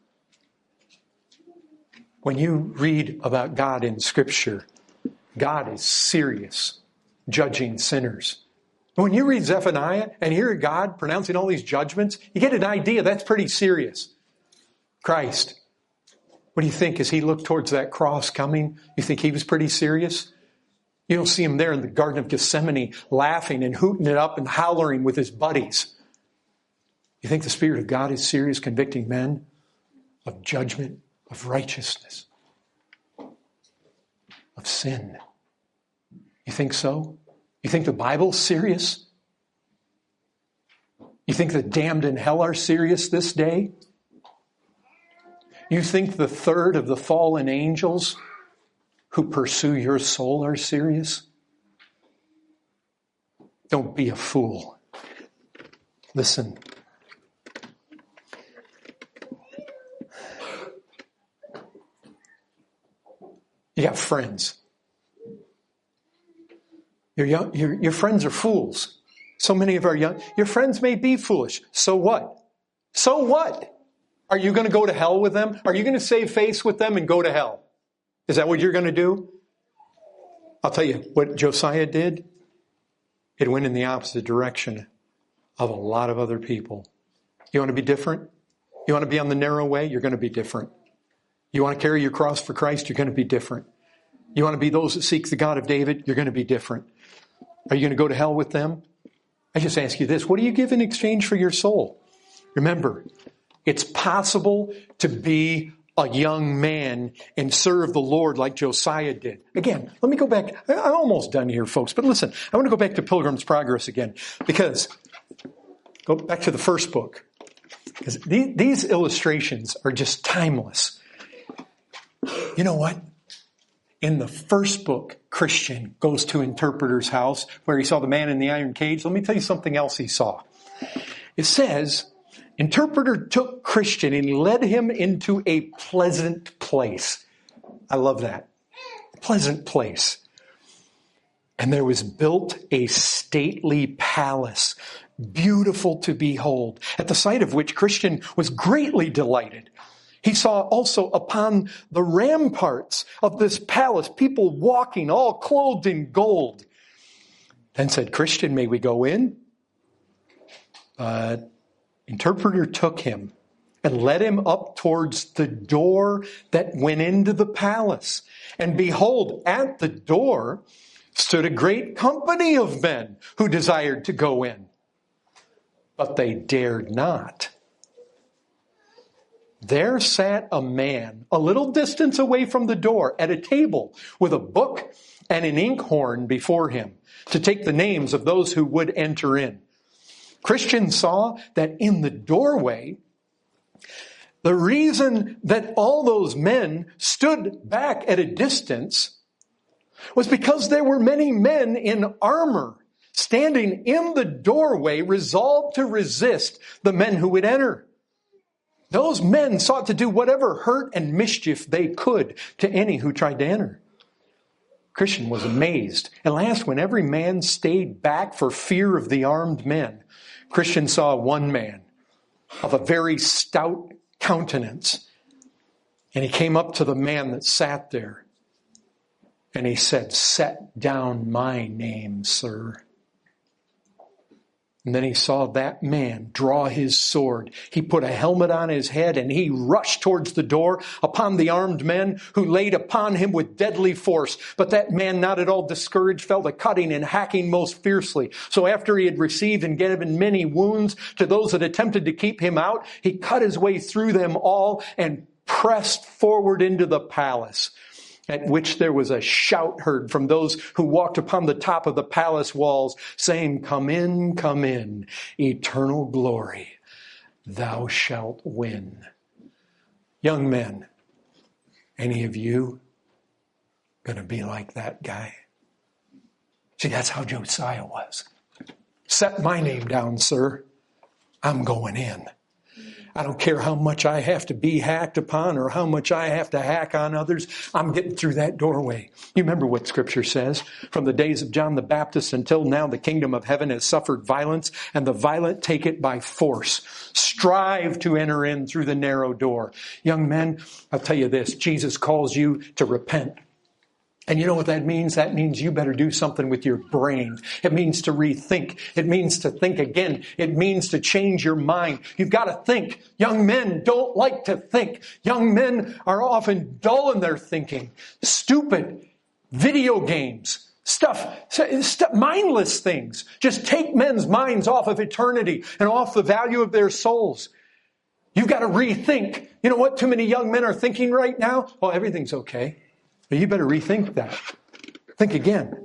When you read about God in Scripture, God is serious, judging sinners. When you read Zephaniah and hear God pronouncing all these judgments, you get an idea that's pretty serious. Christ, what do you think as he looked towards that cross coming? You think he was pretty serious? You don't see him there in the Garden of Gethsemane laughing and hooting it up and hollering with his buddies. You think the Spirit of God is serious, convicting men of judgment, of righteousness, of sin? You think so? You think the Bible's serious? You think the damned in hell are serious this day? You think the third of the fallen angels who pursue your soul are serious? Don't be a fool. Listen. You got friends. Your friends are fools. So many of your friends may be foolish. So what? So what? Are you going to go to hell with them? Are you going to save face with them and go to hell? Is that what you're going to do? I'll tell you what Josiah did. It went in the opposite direction of a lot of other people. You want to be different? You want to be on the narrow way? You're going to be different. You want to carry your cross for Christ? You're going to be different. You want to be those that seek the God of David? You're going to be different. Are you going to go to hell with them? I just ask you this. What do you give in exchange for your soul? Remember, it's possible to be a young man and serve the Lord like Josiah did. Again, let me go back. I'm almost done here, folks. But listen, I want to go back to Pilgrim's Progress again. Because, go back to the first book. Because these illustrations are just timeless. You know what? In the first book, Christian goes to Interpreter's house where he saw the man in the iron cage. Let me tell you something else he saw. It says, Interpreter took Christian and led him into a pleasant place. I love that. Pleasant place. And there was built a stately palace, beautiful to behold, at the sight of which Christian was greatly delighted. He saw also upon the ramparts of this palace people walking, all clothed in gold. Then said, Christian, may we go in? Interpreter took him and led him up towards the door that went into the palace. And behold, at the door stood a great company of men who desired to go in. But they dared not. There sat a man a little distance away from the door at a table with a book and an inkhorn before him to take the names of those who would enter in. Christian saw that in the doorway, the reason that all those men stood back at a distance was because there were many men in armor standing in the doorway, resolved to resist the men who would enter. Those men sought to do whatever hurt and mischief they could to any who tried to enter. Christian was amazed. At last, when every man stayed back for fear of the armed men, Christian saw one man of a very stout countenance. And he came up to the man that sat there. And he said, "Set down my name, sir." And then he saw that man draw his sword. He put a helmet on his head and he rushed towards the door upon the armed men who laid upon him with deadly force. But that man, not at all discouraged, fell to cutting and hacking most fiercely. So after he had received and given many wounds to those that attempted to keep him out, he cut his way through them all and pressed forward into the palace. At which there was a shout heard from those who walked upon the top of the palace walls, saying, come in, eternal glory, thou shalt win. Young men, any of you going to be like that guy? See, that's how Josiah was. Set my name down, sir. I'm going in. I don't care how much I have to be hacked upon or how much I have to hack on others. I'm getting through that doorway. You remember what Scripture says? From the days of John the Baptist until now, the kingdom of heaven has suffered violence, and the violent take it by force. Strive to enter in through the narrow door. Young men, I'll tell you this. Jesus calls you to repent. And you know what that means? That means you better do something with your brain. It means to rethink. It means to think again. It means to change your mind. You've got to think. Young men don't like to think. Young men are often dull in their thinking. Stupid. Video games. Stuff, mindless things. Just take men's minds off of eternity and off the value of their souls. You've got to rethink. You know what too many young men are thinking right now? Well, everything's okay. But you better rethink that. Think again.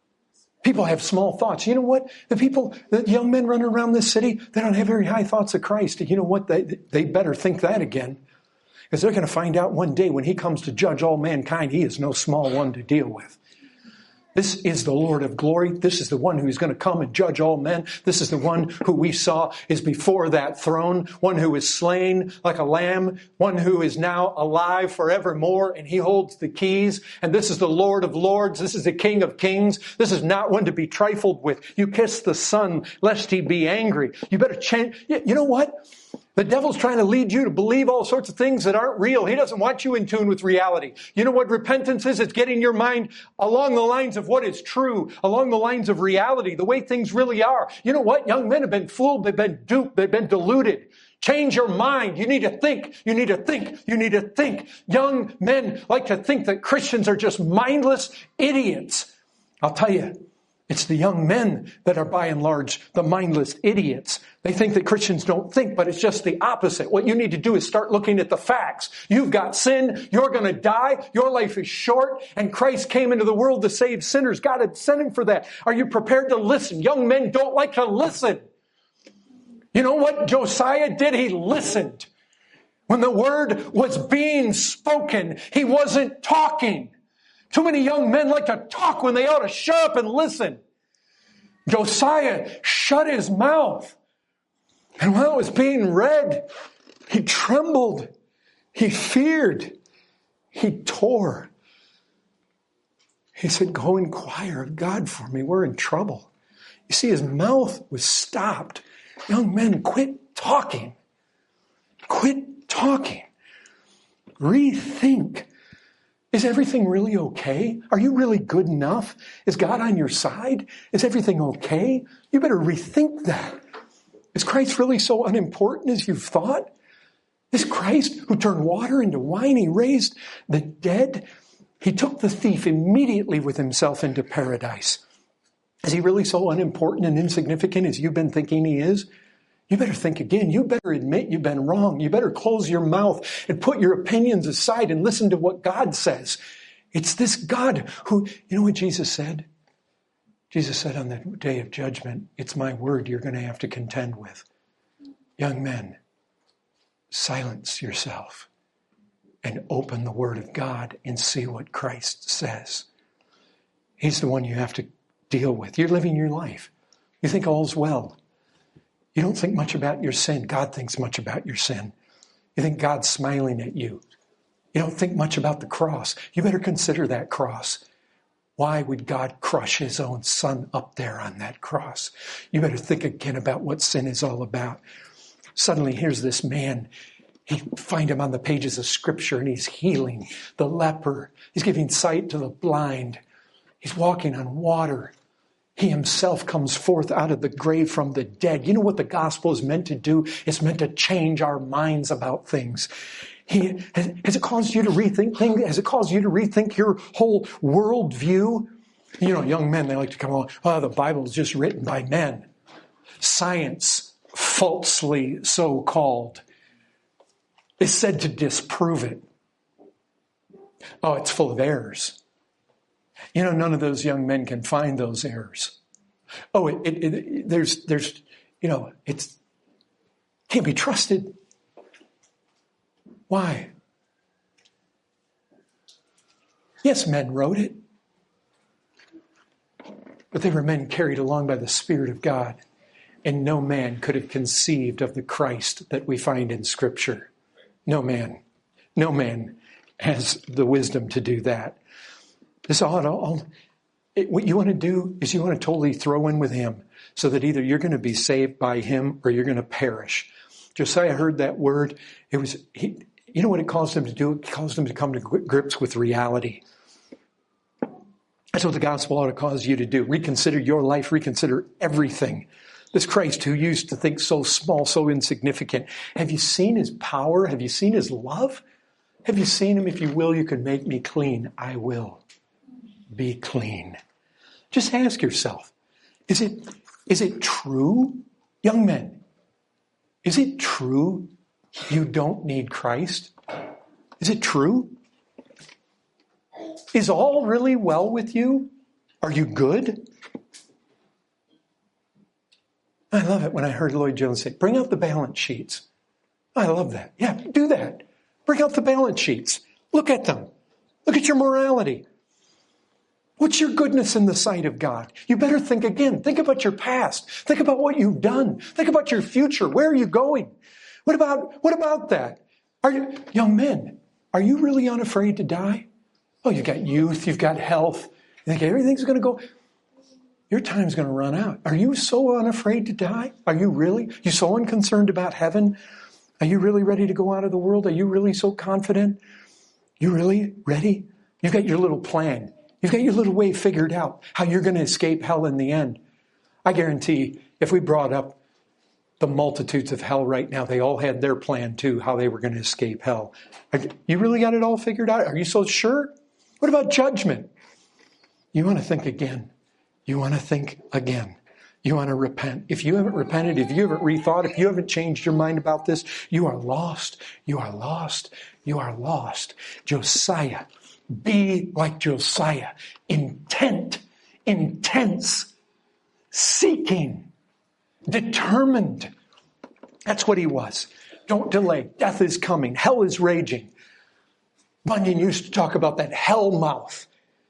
People have small thoughts. You know what? The young men running around this city, they don't have very high thoughts of Christ. You know what? They better think that again. Because they're going to find out one day when he comes to judge all mankind, he is no small one to deal with. This is the Lord of glory. This is the one who's going to come and judge all men. This is the one who we saw is before that throne, one who is slain like a lamb, one who is now alive forevermore, and he holds the keys. And this is the Lord of lords. This is the King of kings. This is not one to be trifled with. You kiss the Son, lest he be angry. You better change. You know what? The devil's trying to lead you to believe all sorts of things that aren't real. He doesn't want you in tune with reality. You know what repentance is? It's getting your mind along the lines of what is true, along the lines of reality, the way things really are. You know what? Young men have been fooled. They've been duped. They've been deluded. Change your mind. You need to think. You need to think. You need to think. Young men like to think that Christians are just mindless idiots. I'll tell you, it's the young men that are by and large the mindless idiots. They think that Christians don't think, but it's just the opposite. What you need to do is start looking at the facts. You've got sin. You're going to die. Your life is short. And Christ came into the world to save sinners. God had sent him for that. Are you prepared to listen? Young men don't like to listen. You know what Josiah did? He listened. When the word was being spoken, he wasn't talking. Too many young men like to talk when they ought to shut up and listen. Josiah shut his mouth. And while it was being read, he trembled. He feared. He tore. He said, go inquire of God for me. We're in trouble. You see, his mouth was stopped. Young men, quit talking. Quit talking. Rethink. Is everything really okay? Are you really good enough? Is God on your side? Is everything okay? You better rethink that. Is Christ really so unimportant as you've thought? This Christ who turned water into wine, he raised the dead. He took the thief immediately with himself into paradise. Is he really so unimportant and insignificant as you've been thinking he is? You better think again. You better admit you've been wrong. You better close your mouth and put your opinions aside and listen to what God says. It's this God who, you know what Jesus said? Jesus said on the day of judgment, it's my word you're going to have to contend with. Young men, silence yourself and open the word of God and see what Christ says. He's the one you have to deal with. You're living your life. You think all's well. You don't think much about your sin. God thinks much about your sin. You think God's smiling at you. You don't think much about the cross. You better consider that cross. Why would God crush his own son up there on that cross? You better think again about what sin is all about. Suddenly, here's this man. You find him on the pages of Scripture, and he's healing the leper. He's giving sight to the blind. He's walking on water. He himself comes forth out of the grave from the dead. You know what the gospel is meant to do? It's meant to change our minds about things. Has it caused you to rethink things? Has it caused you to rethink your whole worldview? You know, young men, they like to come along, oh, the Bible is just written by men. Science, falsely so called, is said to disprove it. Oh, it's full of errors. You know, none of those young men can find those errors. Oh, there's, you know, it's can't be trusted. Why? Yes, men wrote it, but they were men carried along by the Spirit of God, and no man could have conceived of the Christ that we find in Scripture. No man has the wisdom to do that. What you want to do is you want to totally throw in with him so that either you're going to be saved by him or you're going to perish. Josiah heard that word. You know what it caused him to do? It caused him to come to grips with reality. That's what the gospel ought to cause you to do. Reconsider your life. Reconsider everything. This Christ who used to think so small, so insignificant. Have you seen his power? Have you seen his love? Have you seen him? If you will, you can make me clean. I will be clean. Just ask yourself, is it true, young men? Is it true you don't need Christ? Is it true? Is all really well with you? Are you good? I love it when I heard Lloyd Jones say, bring out the balance sheets. I love that. Yeah, do that. Bring out the balance sheets. Look at them. Look at your morality. What's your goodness in the sight of God? You better think again. Think about your past. Think about what you've done. Think about your future. Where are you going? What about that? Young men, are you really unafraid to die? Oh, you've got youth, you've got health. You think everything's going to go. Your time's going to run out. Are you so unafraid to die? Are you really? You so unconcerned about heaven? Are you really ready to go out of the world? Are you really so confident? You really ready? You've got your little plan. You've got your little way figured out how you're going to escape hell in the end. I guarantee if we brought up the multitudes of hell right now, they all had their plan too, how they were going to escape hell. You really got it all figured out? Are you so sure? What about judgment? You want to think again. You want to think again. You want to repent. If you haven't repented, if you haven't rethought, if you haven't changed your mind about this, you are lost. You are lost. You are lost. Josiah. Be like Josiah. Intense, seeking, determined. That's what he was. Don't delay. Death is coming. Hell is raging. Bunyan used to talk about that hell mouth.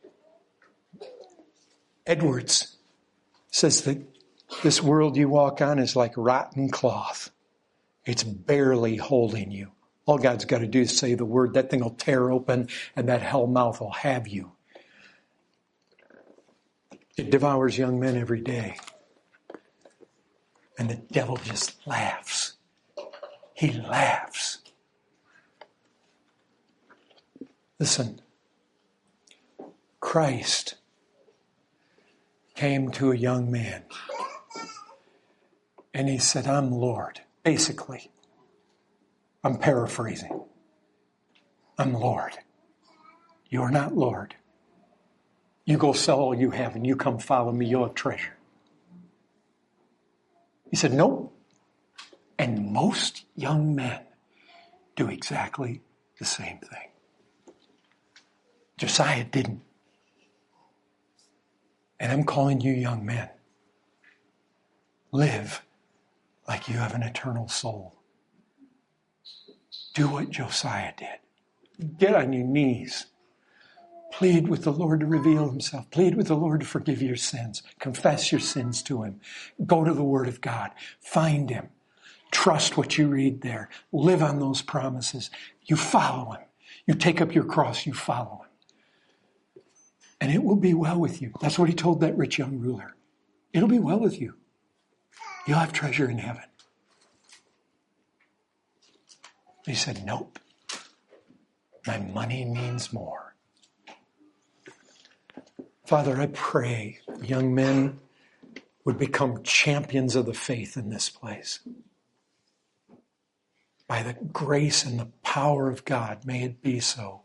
Edwards says that this world you walk on is like rotten cloth. It's barely holding you. All God's got to do is say the word. That thing will tear open and that hell mouth will have you. It devours young men every day. And the devil just laughs. He laughs. Listen, Christ came to a young man and he said, I'm Lord. Basically, I'm paraphrasing. I'm Lord. You're not Lord. You go sell all you have and you come follow me. You'll have treasure. He said, nope. And most young men do exactly the same thing. Josiah didn't. And I'm calling you young men. Live like you have an eternal soul. Do what Josiah did. Get on your knees. Plead with the Lord to reveal himself. Plead with the Lord to forgive your sins. Confess your sins to him. Go to the Word of God. Find him. Trust what you read there. Live on those promises. You follow him. You take up your cross. You follow him. And it will be well with you. That's what he told that rich young ruler. It'll be well with you. You'll have treasure in heaven. He said, nope. My money means more. Father, I pray, young men, would become champions of the faith in this place. By the grace and the power of God, may it be so.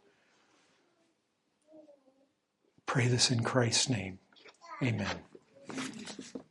Pray this in Christ's name. Amen.